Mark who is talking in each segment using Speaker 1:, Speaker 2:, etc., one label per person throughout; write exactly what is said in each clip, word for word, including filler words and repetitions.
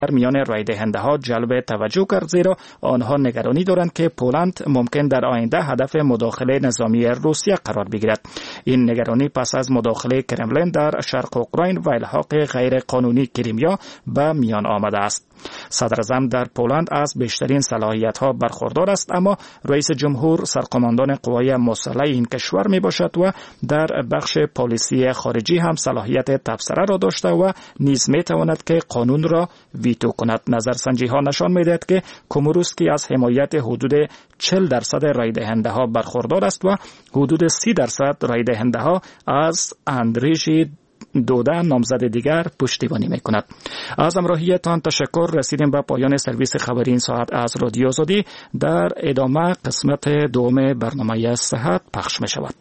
Speaker 1: در میان رای دهنده ها جلب توجه کرد، زیرا آنها نگرانی دارند که پولند ممکن در آینده هدف مداخله نظامی روسیه قرار بگیرد. این نگرانی پس از مداخله کرملین در شرق اوکراین و الحاق غیر قانونی کریمیا به میان آمده است. صدر اعظم در پولند از بیشترین صلاحیت ها برخوردار است، اما رئیس جمهور سرقماندان قوای مسلح این کشور می باشد و در بخش پالیسی خارجی هم صلاحیت تبصره را داشته و نیز می تواند که قانون را ویتو کند. نظرسنجی ها نشان می دهد که کوموروسکی از حمایت حدود چهل درصد رای دهنده ها برخوردار است و حدود سی درصد رای دهنده ها از اندریژی دوده نامزد دیگر پشتیبانی می کند. از همراهیتان تشکر. رسیدیم به پایان سرویس خبری این ساعت از رادیو آزادی. در ادامه قسمت دوم برنامه صحت پخش می شود.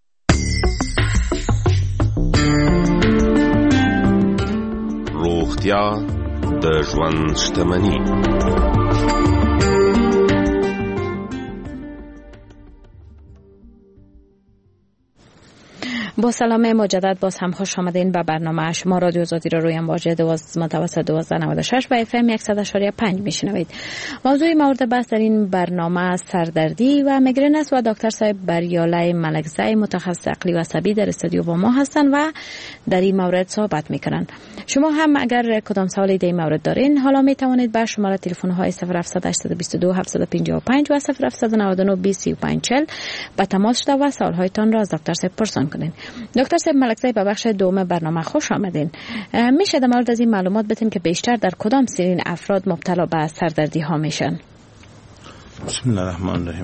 Speaker 2: روغتیا د ژوند شتمني.
Speaker 3: با سلام مجدد باز هم خوش آمدین به برنامه شما رادیو آزادی را روی امواج متوسط دوازده نود و شش و اف ام صد و پنج میشنوید. موضوع مورد بحث در این برنامه سردردی و میگرن است و دکتر صاحب بریاله ملکزی متخصص عقلی و عصبی در استودیو با ما هستند و در این مورد صحبت میکنن. شما هم اگر کدام سوالی در این مورد دارین حالا می توانید به شماره تلفن های صفر هفت هشت دو دو هفت پنج پنج و صفر هفت نه نه بیست و پنج چهل به تماس شده و سوال هایتان را از دکتر صاحب پرسان کنید. دکتر صاحب ملکزی به بخش دوم برنامه خوش آمدین. میشه در مورد از این معلومات بدیم که بیشتر در کدام سنین افراد مبتلا به سردردی ها میشن؟
Speaker 4: بسم الله الرحمن الرحیم.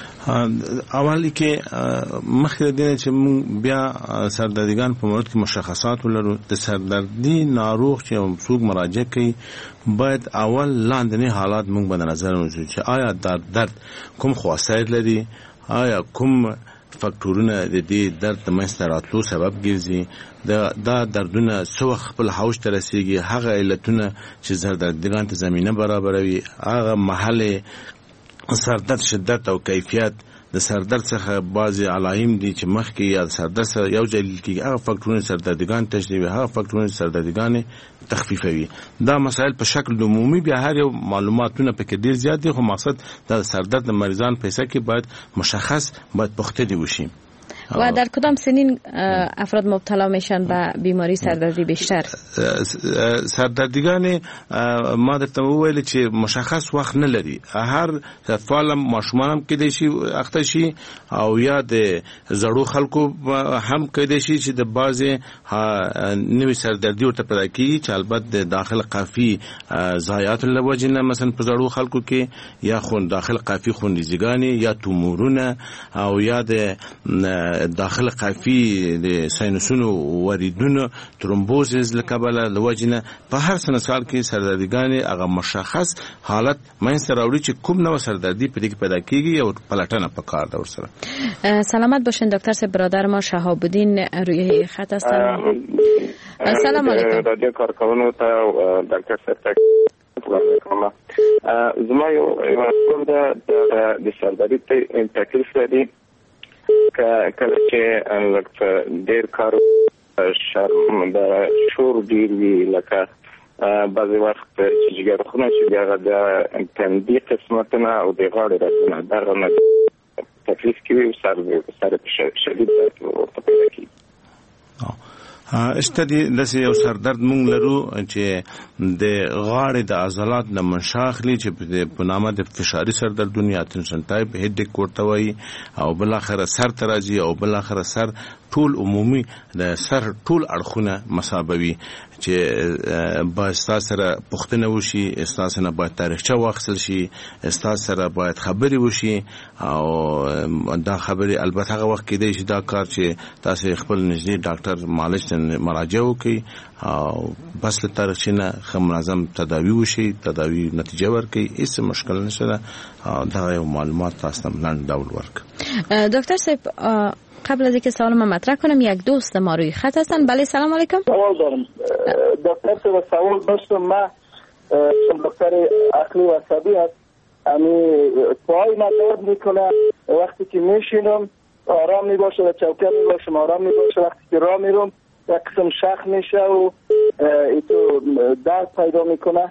Speaker 4: اولی که مخکې دینه چې مونږ بیا سردردیګان په مورد کې مشخصات ولرو. د سردردي ناروغ چې څوک مراجعه کوي باید اول لاندنی حالات مونږ به نظر ونیسو چې آیا در درد کوم خواصایت لري، آیا کوم فاکتورونه د دې درد د منځته راتلو سبب ګرځي، دا دردونه څه وخت خپل حوج ته رسیږي، هغه علتونه چې سردردیګان ته زمینه برابروي، هغه محل سردرد شدت او کیفیت د سردرد څخه بعضی علایم دي چې مخکې یا سردرد سره یو ځای لیدل کېږي، هغه فاکتورونه سردردیګان تشریحوي، هغه فاکتورونه سردردیګان تخفیفوي. دا مسائل په شکل عمومي بیا هر یو معلوماتونه پکې ډیر زیات دي، خو مقصد د سردرد د مریضان په حصه کې باید مشخص باید پخته دی وشي.
Speaker 3: و در کدام سنین افراد مبتلا میشن به بیماری سردردی بیشتر؟
Speaker 4: سردردیگان ما درته وویل چې مشخص وخت نه لري، هر اطفال ماشومان هم کېدای شي اخته شي او یا د زړو خلکو هم کېدای شي چې د بعضې نوې سردردي ورته پیدا کېږي چې البته د داخل قافي ضایعاتو له وجې نه مثلا په زړو خلکو کې یا خون داخل قافي خونریزګانې یا تومورونه او یا د داخل قافي د ساینسونو وریدونو ترومبوزز لکبله لوجنه په هر سنه سال کې سردردیګانې هغه مشخص حالت منځته راوړي چې کوم نوع سردردی په دې کې پیدا کیږي او پلټنه پکار ده ورسره.
Speaker 3: سلامت باشین دکتر صاحب. برادر ما شهاب الدین روی خط هستن. سلام علیکم.
Speaker 5: رادیو کارکونو ته دکتر صاحب زما یو ورکول ده د سردردی تکلیف لري کله چې ډېر کار شرم د شور ډېر وي، لکه بعضې وخت چې جګرخونه چې د هغه د تندي قسمتونه او د غاړې رګونه دغه نه تکلیف کوي، سر شدید درد ورته پیدا کېږي.
Speaker 4: اشته دي داسې یو سردرد مونږ لرو چې د غاړې د عضلات نه منشا اخلي چې په نامه د فشاري سردردونه یا ټنشن ټایپ هیډیک ورته وایي، او بالاخره سر ته راځي او بالاخره سر ټول عمومي د سر ټول اړخونه مسابوي چې باید ستاسو سره پوښتنه وشي، ستاسو نه باید تاریخچه واخیستل شي، ستاسو سره باید خبرې وشي او دا خبرې البته هغه وخت کېدای شي دا کار چې تاسو خپل نږدې ډاکټر معالج ته مراجعه وکړئ او بس له تاریخچې نه ښه منظم تداوي وشي، تداوي نتیجه ورکړي، هیڅ مشکل نشته. دا یو معلومات تاسو ته لنډ ډول ورکړم.
Speaker 3: دکتر صاحب قبل از اینکه سوال ما مطرح کنم یک دوست ما روی خط هستن. بله سلام علیکم.
Speaker 6: سوال دارم دکتر صاحب. سوال داشتم. من دکتر عقلی و عصبی هست، امی پای مداد میکنه، وقتی که میشینم آرام میباشه و چوکه میباشم آرام میباشه، وقتی که راه میرم یک قسم شخ میشه و ایتو درد پیدا میکنه.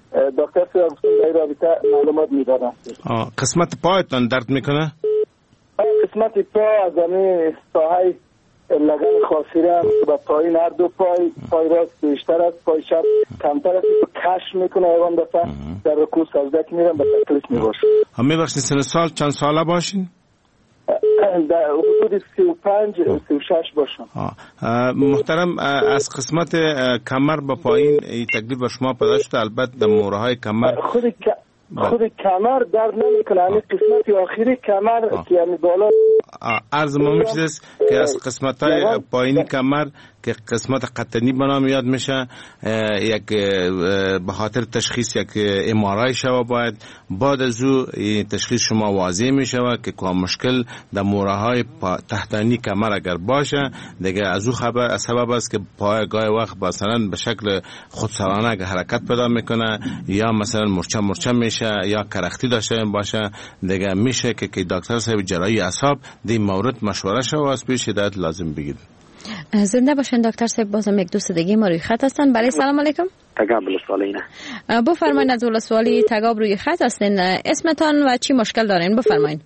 Speaker 6: دکتر صاحب در رابطه معلومات میدادم.
Speaker 4: قسمت پایتان درد میکنه؟
Speaker 6: قسمت پا از همین ساحه لگن خاصیره و پایین هر دو پای، پای راست بیشتر است، پای چپ کمتر است، کش میکنه ایوان دفعه در رکوع سجده که میرم به تکلیف میباشه.
Speaker 4: هم میبخشین سن سال چند ساله باشین؟
Speaker 6: در حدود سی و پنج سی و شش باشم.
Speaker 4: محترم، از قسمت کمر به پایین تکلیف به شما پیدا شده؟ البته در موره های کمر
Speaker 6: خود خود کمر درد نمیکنه، همین قسمت آخری کمر که یعنی بالا
Speaker 4: عرض ما میشه که از قسمت های پایینی کمر که قسمت قطنی بنا میاد میشه، یک به خاطر تشخیص یک ام آر آی شوه، باید بعد از او تشخیص شما واضح میشه که که مشکل در موره های تحتانی کمر اگر باشه دیگه از او خبر از سبب است که پای گاهی وقت مثلا به شکل خودسرانه اگر حرکت پیدا میکنه یا مثلا مرچه مرچه میشه یا کرختی داشته باشه، دیگه میشه که که دکتر صاحب جراحی اعصاب در مورد مشوره شوه و از پیش هدایت لازم بگیره.
Speaker 3: زنده باشین دکتر صاحب. بازم یک دوست دیگه ما روی خط هستن. بله سلام علیکم.
Speaker 7: تگاب ولسوالینا.
Speaker 3: بفرمایید از ولسوالی تگاب روی خط هستین. اسمتان و چی مشکل دارین بفرمایید.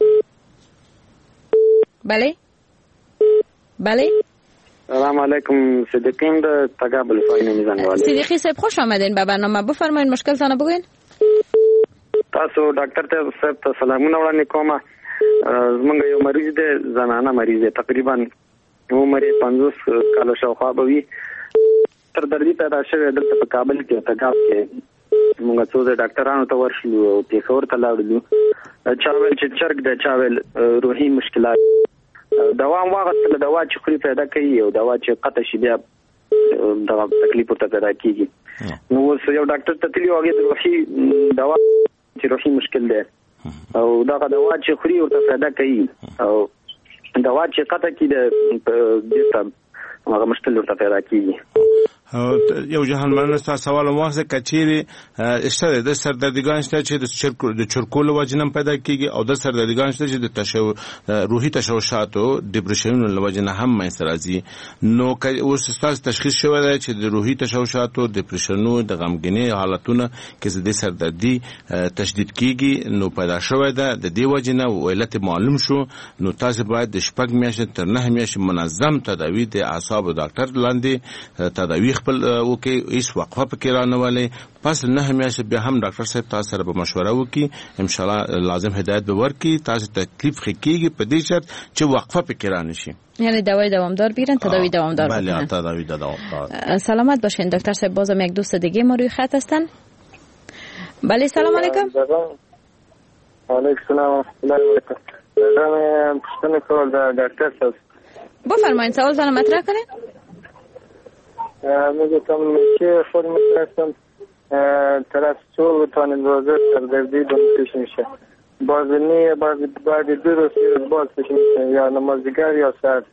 Speaker 3: بله بله
Speaker 7: سلام علیکم. صدیقیم د تگاب ولسوالی میزنوالی.
Speaker 3: صدیقی صاحب خوش آمدین به برنامه. بفرمایید مشکلتان بگوین.
Speaker 7: تاسو ډاکټر ته صاحب ته سلامونه وړاندې کوم. زمونږ یو مریض دی، زنانه مریض دی، تقریبا عمر پنځوس کال شاوخوا به وي. تر دردي پیدا شوی دلته په کابل کې تګاب کې موږ څو د ډاکټرانو ته ورشلو او پیښور ته لاړو. چا ویل چې چرګ د چا ویل روحي مشکلات. دوا واغستله، دوا چې خوري پیدا کوي او دوا چې قطع شي بیا دغه تکلیف ورته پیدا کېږي. نو اوس یو ډاکټر ته تللي و، هغې د روحي دوا چې روحي مشکل دی او دغه دوا چې خوري ورته پیدا کوي او دوا چې قطع کړي د دې هغه مشکل ورته پیدا کېږي.
Speaker 4: یو جهان مننه. تاسو سوال مو واسه کچيري اشته د سردردګان شته چې د چرکو د چرکول وجنم پیدا کیږي او د سردردګان شته چې د تشو روحي تشوشاتو ډیپریشن لوجنه هم منځ راځي. نو اوس تاسو تشخیص شوی دی چې د روحي تشوشاتو ډیپریشنو د غمګینی حالتونه کې د سردردي تشدید کیږي نو پیدا شوی دی. د دې وجنه علت معلوم شو نو تاسو باید د شپږ میاشتې تر نه میاشتې منظم تداوی د اعصاب ډاکټر لاندې تداوی خپل وکي، هیڅ وقفه پکې رانه ولې. پس نه میاشتې بیا هم ډاکټر صاحب تاسو سره به مشوره وکي، ان شاء الله لازم هدایت به ورکي. تاسو تکلیف خکېږي په دې شرط چې وقفه پکې رانه شي،
Speaker 3: یعنی دوائی دوامدار بیرن، تداوی دوامدار بکنن.
Speaker 4: بله تداوی دوامدار.
Speaker 3: سلامت باشین دکتر صاحب. بازم یک دوست دیگه ما روی خط هستن. بله سلام علیکم.
Speaker 6: علیکم السلام. من پشتن کول دکتر صاحب.
Speaker 3: بفرمایید سوالتان مطرح کنید.
Speaker 6: میگم که خود میتونستم طرف چول بتانیم روزه سردردی دون پیش میشه. باز نی باز بعد دو روز باز پیش میشه، یا نماز دیگر یا سرد.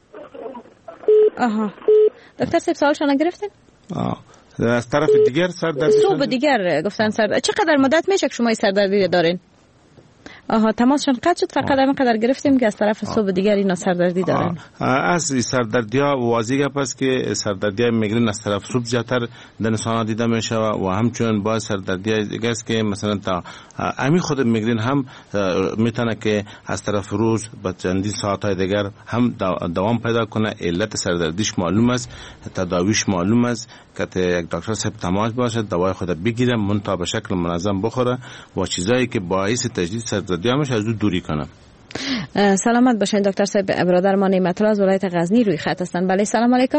Speaker 3: آها دکتر صاحب سوالشان نگرفتین؟
Speaker 4: آه از طرف دیگر سردردی
Speaker 3: صبح دیگر گفتن سردردی. چقدر مدت میشه که شما سردردی دارین؟ آها تماسشون قطع شد. فقط همین قدر گرفتیم که از طرف صبح دیگر اینا سردردی دارن.
Speaker 4: از سردردی ها واضحه پس که سردردی های میگرین از طرف صبح زیادتر در انسان ها دیده میشه و همچنین با سردردی های دیگه است که مثلا تا امی خود میگرین هم میتونه که از طرف روز با چندین ساعت های دیگر هم دوام پیدا کنه. علت سردردیش معلوم است، تداویش معلوم است که یک دکتر صاحب تماس باشه، دوای خود بگیره، منتها به شکل منظم بخوره و چیزایی که باعث تجدید سردردی همش از دو دوری کنم.
Speaker 3: سلامت باشین دکتر صاحب. برادر ما نعمت الله از ولایت غزنی روی خط هستن. بله سلام علیکم.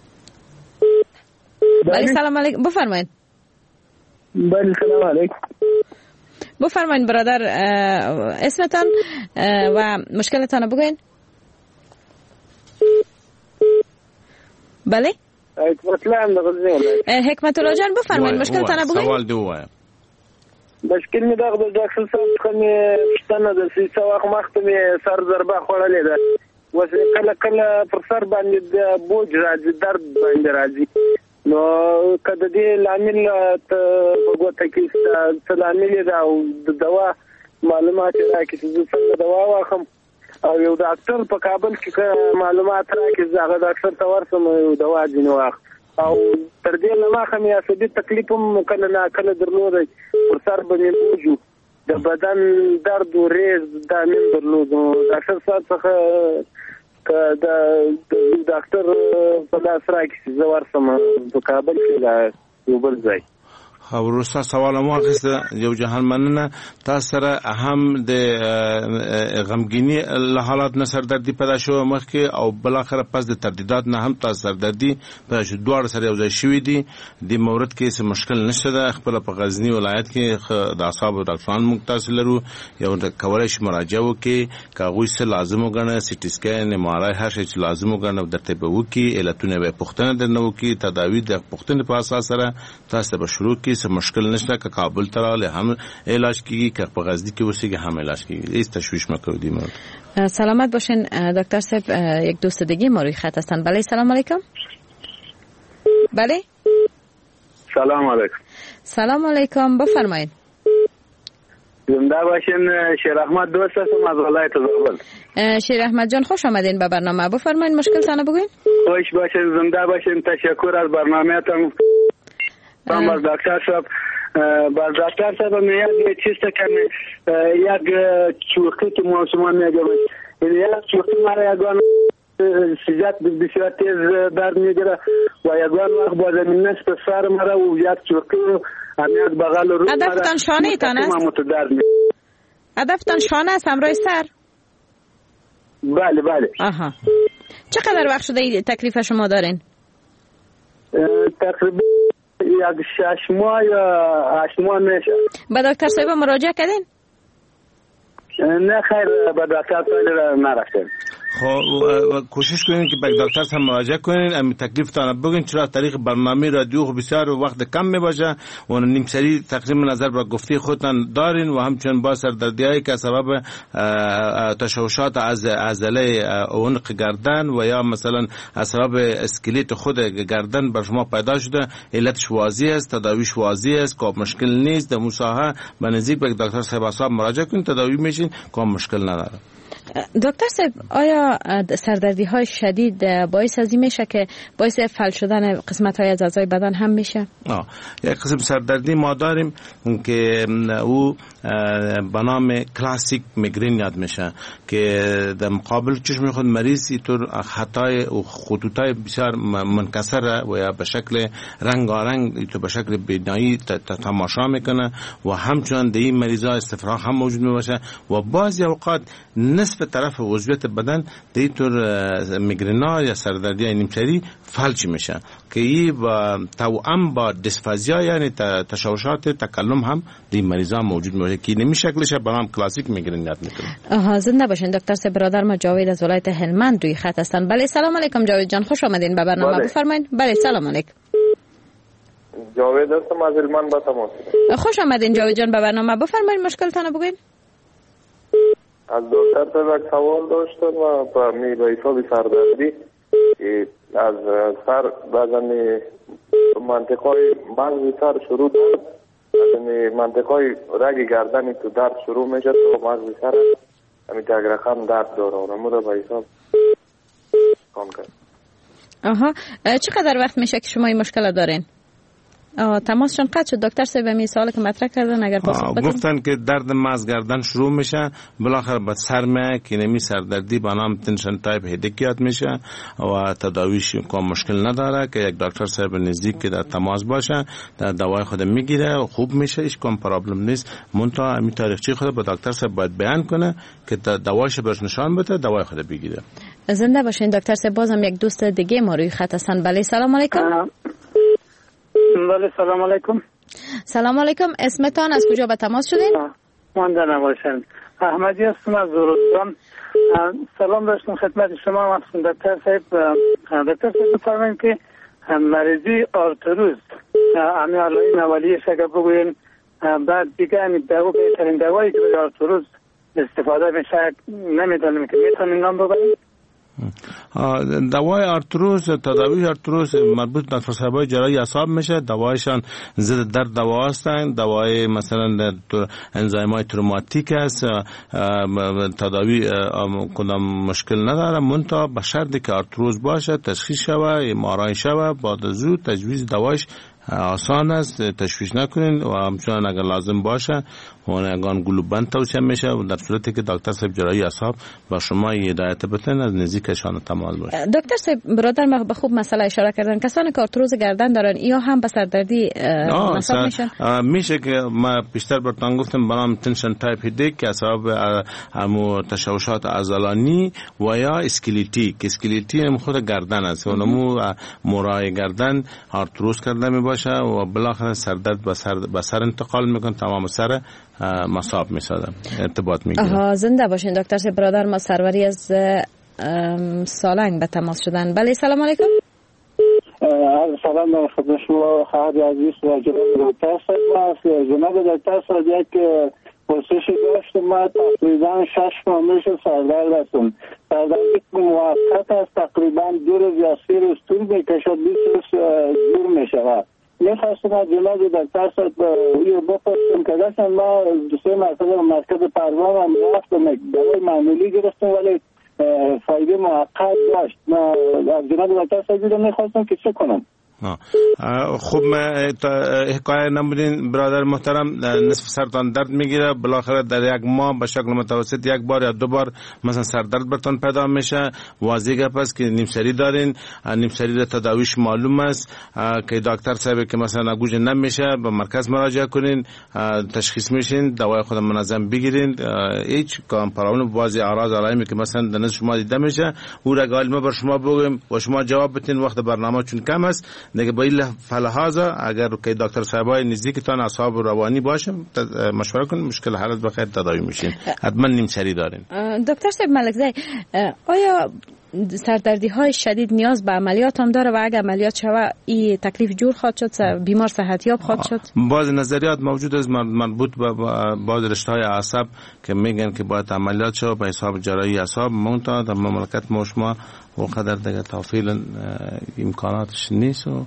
Speaker 3: بله سلام علیکم. بفرمایید.
Speaker 6: بله سلام علیکم.
Speaker 3: بفرمایید برادر اسمتان و مشکلتان بگوین. بله
Speaker 6: حکمت الله هم غزنی.
Speaker 3: حکمت الله جان بفرمایید مشکلتان بگوین.
Speaker 4: سوال دی وای.
Speaker 6: مشکل می دغه د ډاکټر صاحب څخه می پښتنه د سې څواخ مخته می سر ضربه خوړلې ده. وسه کله کله پر سر باندې د بوج راځي، درد باندې راځي. نو کله دې لامل ته وګورئ چې څه لامل ده او د دوا معلومات راکړي چې څنګه دوا واخم او یو ډاکټر په کابل کې معلومات راکړي، هغه ډاکټر ته ورسم یو دوا ځینې واخ او تر دې نه ما هم عصبي تکلیف هم کله نه کله درلود پر سر باندې موجو د بدن درد او ریز د نن درلود ډاکټر صاحب څخه د ډاکټر په لاس راکې زه ورسم په کابل کې یو بل ځای
Speaker 4: ورسته سوال مو اخیسته یو جهان مننه تاسو سره هم د غمګینی له حالات نه سردردي پیدا شو مخکې او بل اخر پس د تردیدات نه هم تاسو سردردي پیدا شو دوه سره یو ځای شوې دي د مورد کې څه مشکل نشته ده خپل په غزنی ولایت کې د اعصاب ډاکټران مختص لرو یو د کولای شي مراجعه وکړي کاغوي څه لازم وګڼي سی ټي سکین ام ار آی هر شي چې لازم وګڼي درته به وکړي علتونه به پوښتنه درنه وکړي تداوی د پوښتنې په اساس سره تاسو به شروع کړئ مشکل نشته که کابل تراله هم علاج کیږي که په غزنی کې وسیږي هم علاج کیږي هیڅ تشویش مکو دی مورد
Speaker 3: سلامت باشین دکتر صاحب یک دوست دیگه ما روی خط هستن بله سلام علیکم بله
Speaker 6: سلام علیکم
Speaker 3: سلام علیکم بفرمایید
Speaker 6: زنده باشین شیر احمد دوست هستم از ولایت زابل
Speaker 3: شیر احمد جان خوش آمدین به برنامه بفرمایید مشکل تانه بگوین
Speaker 6: خوش باشین زنده باشین تشکر از برنامه‌تان تام باز دکتر صاحب باز دکتر صاحب میاد یه چیز کنه یک چوکی که موسمان میگم این یک چوکی مرا یگان سیجات بسیار تیز درد میگیره و یگان وقت با زمین نصف سر مرا و یک چوکی همیاد بغل رو مرا
Speaker 3: هدفتان شانه تان است؟ هدفتان شانه است همراه سر؟
Speaker 6: بله بله
Speaker 3: آها چقدر وقت شده تکلیف شما دارین؟
Speaker 6: تقریبا یک شش ماه یا هشت ماه میشه.
Speaker 3: به دکتر صاحب مراجعه کردین؟
Speaker 6: نه خیر به دکتر صاحب نرفتیم.
Speaker 4: خب کوشش کنین که به دکتر صاحب مراجعه کنین امی تکلیفتان بگین چرا طریق برنامه رادیو خب بسیار وقت کم میباشه و نیم سری تقریبا نظر به گفته خودتان دارین و همچنین با سردردیایی که سبب تشوشات از عضله عنق گردن و یا مثلا از سبب اسکلت خود گردن بر شما پیدا شده علتش واضح است تداویش واضح است که مشکل نیست در مساحه به نزدیک به دکتر صاحب اعصاب مراجعه کنین تداوی میشین که مشکل نداره.
Speaker 3: دکتر صاحب آیا سردردی های شدید باعث از این میشه که باعث فلج شدن قسمت های از اعضای بدن هم میشه؟
Speaker 4: آه یک قسم سردردی ما داریم که او به نام کلاسیک میگرین یاد میشه که در مقابل چشم خود مریض اینطور خطای و خطوطای بسیار منکسر و یا به شکل رنگارنگ اینطور به شکل بینایی تماشا میکنه و همچنان در این مریضا استفراغ هم موجود میباشه و بعضی اوقات نصف طرف عضویت بدن در اینطور میگرنا یا سردردی های نیمسری فلج میشه که این با توأم با دیسفازیا یعنی تشوشات تکلم هم در مریضا موجود میشه که نمی شکلش به نام کلاسیک میگرن یاد میکنه.
Speaker 3: آها زنده باشین دکتر صاحب برادر ما جاوید از ولایت هلمند روی خط هستن. بله سلام علیکم جاوید جان خوش آمدین به برنامه بله. بفرمایید. بله سلام علیکم.
Speaker 5: جاوید هستم از هلمند با تماس.
Speaker 3: خوش آمدین جاوید جان به برنامه بفرمایید مشکلتون بگوین.
Speaker 5: از دکتر صاحب سوال داشتم و به می به حساب سردردی از سر بعضی منطقه‌های مغز سر شروع درد از منطقه‌های رگ گردن تو درد شروع میشه تو مغز سر همین تگرخم درد داره اونمو رو به حساب کام کرد.
Speaker 3: آها چقدر وقت میشه که شما این مشکل دارین؟ آه تماسشون قطع شد دکتر صاحب می سوالی که مطرح کردن اگر پاسخ بدین
Speaker 4: گفتن که درد مغز گردن شروع میشه بالاخره به سر میه که نمی سردردی به نام تنشن تایپ هدیک یاد میشه و تداویش کوم مشکل نداره که یک دکتر صاحب نزدیک که در تماس باشه در دوای خود میگیره و خوب میشه هیچ کوم پرابلم نیست منتها می تاریخچه خود به دکتر صاحب باید بیان کنه که دوایش بهش نشان بده دوای خود بگیره.
Speaker 3: زنده باشین دکتر صاحب بازم یک دوست دیگه ما روی خط هستن. بله سلام علیکم.
Speaker 6: بله سلام علیکم.
Speaker 3: سلام علیکم اسمتان از کجا به تماس شدین؟
Speaker 6: من در نواشن احمدی هستم از زورستان. سلام داشتم خدمت شما دکتر صاحب. دکتر صاحب بفرمایید که مریضی آرتروز امی علای نوالیش اگر بگوین بعد دیگه امی دوا بهترین دوایی که به آرتروز استفاده میشه نمیدانم که میتونیم نام ببرید.
Speaker 4: دوای آرتروز، تداوی آرتروز مربوط به دکتر صاحبای جراحی اعصاب میشه. دوایشان ضد درد دوا هستند. دوای مثلا انزایمای تروماتیک است. تداوی کدام مشکل نداره، منتها به شرطی که آرتروز باشه، تشخیص شوه، مارای شوه، بعد زود تجویز دوایش آسان است. تشویش نکنین و همچنان اگر لازم باشه اون گلوبند توصیه میشه و در صورتی که دکتر صاحب جراحی اعصاب با شما هدایت بتن از نزدیکشان تماس باشه.
Speaker 3: دکتر صاحب برادر ما به خوب مسئله اشاره کردن. کسانی که آرتروز گردن دارن یا هم به سردردی مصاب میشن؟
Speaker 4: میشه که ما بیشتر براتون گفتم برام تنشن تایپ هیدیک که سبب همو تشوشات عضلانی و یا اسکلیتی که اسکلیتی هم خود گردن است و نمو مورای گردن آرتروز کرده می باشه و بالاخره سردرد به سر به سر انتقال میکنه، تمام سر مصاب میسازه، ارتباط میگیره.
Speaker 3: آها زنده باشین دکتر صاحب. برادر ما سروری از سالنگ به تماس شدن. بله سلام علیکم.
Speaker 6: سلام خدمت شما خواهر عزیز و جناب دکتر صاحب. جناب دکتر صاحب یک پرسشی داشتم. ما تقریبا شش ماه میشه سردرد هستم. سردردی که موقت است، تقریبا دو روز یا سه روز طول میکشد، بیست روز دور میشود. میخواستم از جناب دکتر صاحب یه بپرسم که داشتم ما دو سه مرتبه مرکز پروان هم رفتم، دوائی معمولی گرفتم ولی فایده موقت داشت. ما از جناب دکتر صاحب دیدم میخواستم که چه کنم.
Speaker 4: خوب حکایه نمودین برادر محترم. نصف سرتان درد میگیره، بالاخره در یک ماه به شکل متوسط یک بار یا دو بار مثلا سردرد برتون پیدا میشه. واضح گپ است که نیمسری دارین. نیمسری را تداویش معلوم است که دکتر صاحب که مثلا گوش نمیشه به مرکز مراجعه کنین، تشخیص میشین، دوای خود منظم بگیرین. هیچ کام پرابلم بازی اعراض علائمی که مثلا در نظر شما دیده میشه او را گالمه بر شما بگیم و شما جواب بتین وقت برنامه چون کم است دیگه. با این فلحاظا اگر که دکتر صاحبای نزدیکتان اصحاب روانی باشه مشوره کنین، مشکل حل بخیر تداوی میشین. حتما نیمسری دارین.
Speaker 3: دکتر صاحب ملکزی، آیا سردردی های شدید نیاز به عملیات هم داره و اگر عملیات شوه این تکلیف جور خواهد شد، بیمار صحتیاب خواهد شد؟
Speaker 4: بعض نظریات موجود است مربوط به بعض رشته های اعصاب که میگن که باید عملیات شوه به حساب جراحی اعصاب. منتها در مملکت ما شما وقدر دیگه توفیل امکاناتش نیست و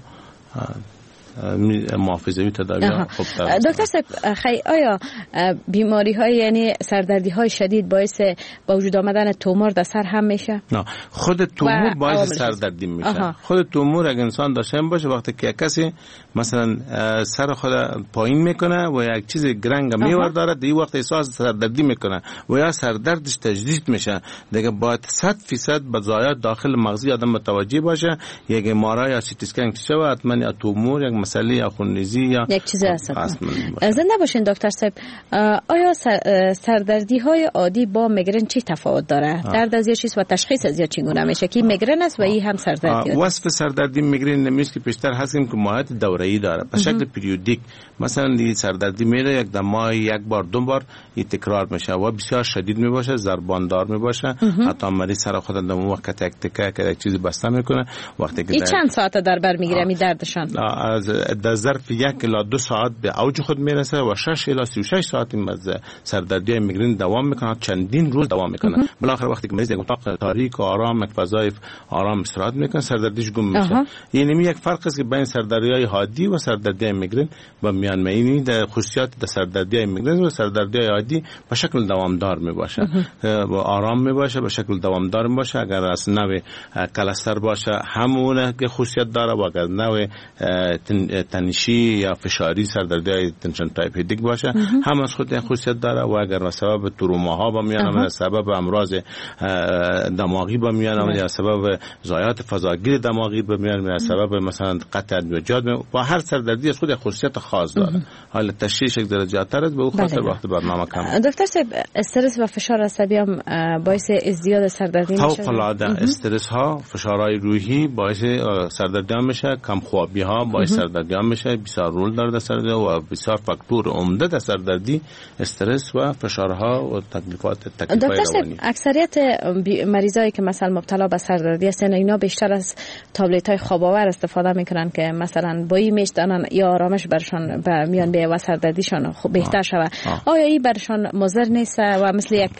Speaker 4: محافظه‌ای تداوی خوب تر.
Speaker 3: دکتر صاحب خی آیا بیماری های یعنی سردردی های شدید باعث با وجود آمدن تومور در سر هم میشه؟
Speaker 4: نه، خود تومور باعث سردردی میشه. آها. خود تومور اگه انسان داشته باشه وقتی که کسی مثلا سر خود پایین میکنه و یک چیز گرنگ میورداره دی وقت احساس سردردی میکنه و یا سردردش تجدید میشه دیگه باید صد فیصد به ضایعات داخل مغزی آدم متوجه باشه. یک مارا یا سی تی اسکن شوه حتما یا تومور یک مسئله یا خونریزی یا
Speaker 3: یک چیز هست. زنده باشین دکتر صاحب. آیا سردردی های عادی با میگرن چی تفاوت داره؟ درد از یه چیز و تشخیص از یه چگونه میشه که میگرن است و این هم سردردی؟
Speaker 4: وصف سردردی میگرن نمیشه که پیشتر هستیم که ماهیت دوره‌ای داره به شکل پریودیک. مثلا دی سردردی میره یک دمای یک بار دو بار این تکرار میشه و بسیار شدید میباشه، ضرباندار میباشه. حتی مریض سر خود در وقت یک تکه که یک چیزی بسته میکنه وقتی که
Speaker 3: این چند ساعت در بر میگیره می دردشان؟
Speaker 4: از در ظرف یک الی دو ساعت به اوج خود میرسه و شش الی سی و شش ساعت این سردردی میگرن دوام میکنه، چندین روز دوام میکنه. بالاخره وقتی که مریض یک اتاق تاریک و آرام یک فضای آرام استراحت میکنه سردردیش گم میشه. یعنی یک فرق است که بین سردردی‌های عادی و سردردی میگرن و میان میانی در خصوصیات در سردردی میگرن و سردردی عادی به شکل دوامدار میباشه و آرام میباشه به شکل دوامدار میباشه. اگر از نوع کلستر باشه همون که خصوصیت داره و اگر نوع تنشی یا فشاری سردردی تنشن تایپ هیدیک باشه هم از خود خصوصیت داره و اگر سبب تروماها با میان آمده، سبب امراض دماغی با میان آمده یا سبب ضایعات فضاگیر دماغی با میان آمده، سبب مثلا قطع ادویه‌جات و هر سردردی از خود خصوصیت خاص داره. حالا تشخیص یک درجه تر است به خاطر وقت برنامه کم.
Speaker 3: دکتر صاحب استرس و فشار عصبی هم باعث ازدیاد سردردی میشه؟
Speaker 4: فوق العاده استرس ها، فشارهای روحی باعث سردردی میشه، کم خوابی ها باعث سردردی هم میشه. بسیار رول داره در سردردی و بسیار فاکتور عمده در سردردی استرس و فشارها و تکلیفات تکلیفات روانی.
Speaker 3: اکثریت مریضایی که مثلا مبتلا به سردردی هستن اینا بیشتر از تابلت های خواب آور استفاده میکنن که مثلا با این میشدن یا آرامش برشان به میان بیه و سردردیشان خوب بهتر شود. آیا این برشان مضر نیست و مثل یک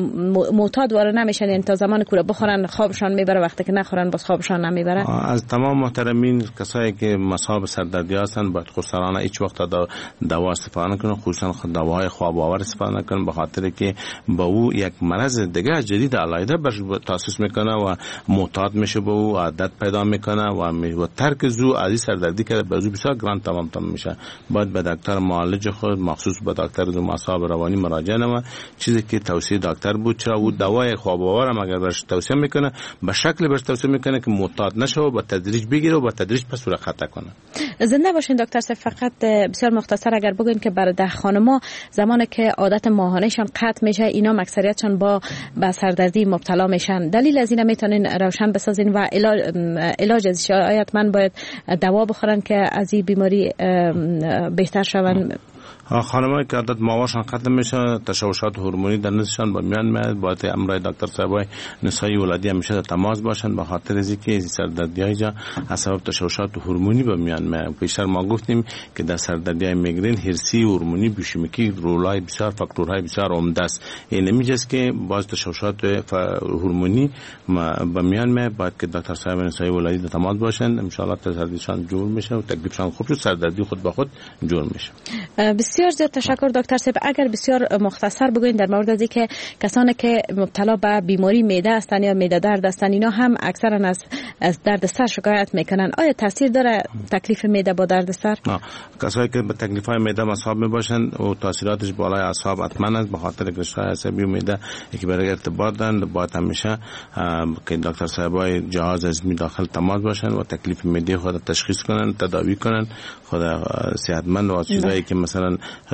Speaker 3: معتاد وارد نمیشن، یعنی تا زمان کوره بخورن خوابشان میبره، وقتی که نخورن باز خوابشان نمیبره؟
Speaker 4: از تمام محترمین کسایی که مصاب سردردی هستن باید خودسرانه هیچ وقت دوا استفاده نکنن، خصوصا دواهای خواب آور استفاده نکنن، به خاطر که با او یک مرض دیگه جدید علیحده برش تاسیس میکنه و معتاد میشه، به او عادت پیدا میکنه و و ترک زو از این سردردی که به زو بسیار گران تمام تمام میشه. باید به دکتر معالج خود مخصوص به دکتر مصاب روانی مراجعه نما، چیزی که توصیه دکتر بود. چرا او دوای خواب آور هم اگر برش توصیه میکنه به شکل برش توصیه میکنه که معتاد نشه و با تدریج بگیره و با تدریج پس رو خطا کنه.
Speaker 3: زنده باشین دکتر صاحب. فقط بسیار مختصر اگر بگین که برای ده خانما زمانی که عادت ماهانهشان قطع میشه اینا اکثریتشان با به سردردی مبتلا میشن، دلیل از اینا میتونین روشن بسازین و علاج علاج ازش حتما باید دوا بخورن که از این بیماری بهتر شون؟
Speaker 4: خانمایی که عادت ماهانهشان قطع میشه، تشوشات هورمونی در نزدشان به میان میاد، باید امرای دکتر صاحبای نسایی ولادی همیشه در تماس باشن، به خاطر از اینکه سردردیای جا از سبب تشوشات هورمونی به میان میاد. بیشتر ما گفتیم که در سردردیای میگرین هرسی هورمونی بیوشیمیکی رولای بسیار فاکتورهای بسیار عمده است. این نمیجاست که باز تشوشات هورمونی به میان میاد، باید که دکتر صاحب نسایی ولادی در تماس باشن، ان شاء الله سردردیشان جور میشه و تکلیفشان خوب شد، سردردی خود به خود جور میشه.
Speaker 3: بسیار زیاد تشکر دکتر صاحب. اگر بسیار مختصر بگوین در مورد از اینکه کسانی که مبتلا به بیماری معده هستند یا معده درد هستند اینا هم اکثرا از از درد سر شکایت میکنن، آیا تاثیر داره تکلیف معده با درد سر؟
Speaker 4: نه، کسایی که به تکلیف های معده مصاب میباشن و تاثیراتش بالای اعصاب حتما است، به خاطر گشت‌های عصبی و معده که برای ارتباط دارن، باید همیشه که دکتر صاحبای جهاز هضمی داخل تماس باشن و تکلیف معده خود تشخیص کنن، تداوی کنن، خود صحتمند و چیزایی که مثلا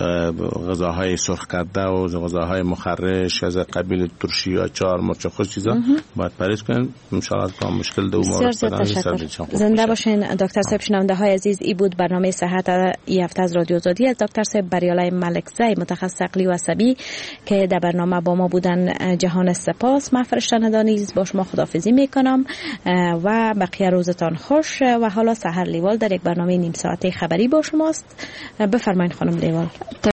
Speaker 4: غذاهای سرخ کرده و غذاهای مخرش از قبیل ترشی یا چهار مرچ خوش چیزا باید پرهیز کنن. ان شاء الله تا مشکل دو مورد
Speaker 3: زنده باشین دکتر صاحب. شنونده های عزیز، ای بود برنامه صحت ای هفته از رادیو آزادی از دکتر صاحب بریالای ملکزی متخصص عقلی و عصبی که در برنامه با ما بودن. جهان سپاس. من فرشته ندانیز با شما خداحافظی میکنم و بقیه روزتان خوش. و حالا سحر لیوال در یک برنامه نیم ساعته خبری با شماست. بفرمایید خانم لیوال.